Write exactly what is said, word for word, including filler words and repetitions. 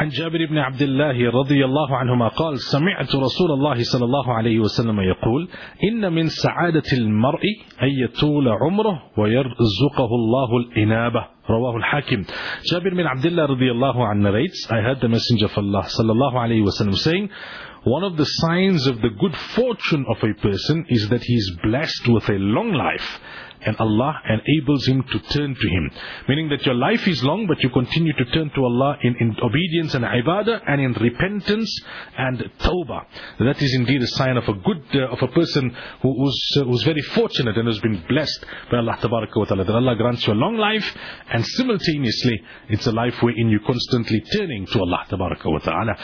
عن جابر بن عبد الله رضي الله عنهما قال سمعت رسول الله صلى الله عليه وسلم يقول إن من سعادة المرء أن يطول عمره ويرزقه الله الإنابة. رواه الحاكم. Jabir bin Abdullah radiyallahu anhu narrates, I heard the Messenger of Allah sallallahu alayhi wa sallam saying, one of the signs of the good fortune of a person is that he is blessed with a long life, and Allah enables him to turn to Him. Meaning that your life is long, but you continue to turn to Allah in, in obedience and ibadah, and in repentance and tawbah. That is indeed a sign of a good, uh, of a person who, who's, uh, who's very fortunate and has been blessed by Allah tabaraka wa ta'ala. That Allah grants you a long life, and simultaneously it's a life wherein you're constantly turning to Allah tabaraka wa ta'ala.